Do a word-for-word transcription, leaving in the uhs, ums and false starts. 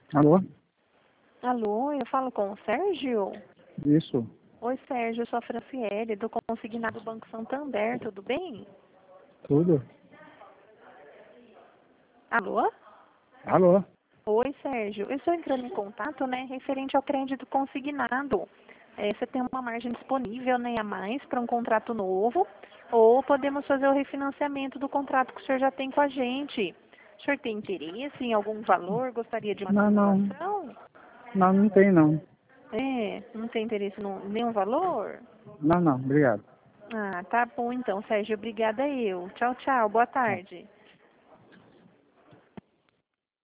Alô? Alô, eu falo com o Sérgio? Isso. Oi, Sérgio, eu sou a Franciele, do Consignado Banco Santander, tudo bem? Tudo? Alô? Alô? Oi, Sérgio, eu estou entrando em contato, né, referente ao crédito consignado. É, você tem uma margem disponível, né, a mais para um contrato novo, ou podemos fazer o refinanciamento do contrato que o senhor já tem com a gente. O senhor tem interesse em algum valor? Gostaria de uma Não, não. simulação? Não, não tem não. É, não tem interesse em nenhum valor? Não, não. Obrigado. Ah, tá bom então, Sérgio. Obrigada eu. Tchau, tchau. Boa tarde.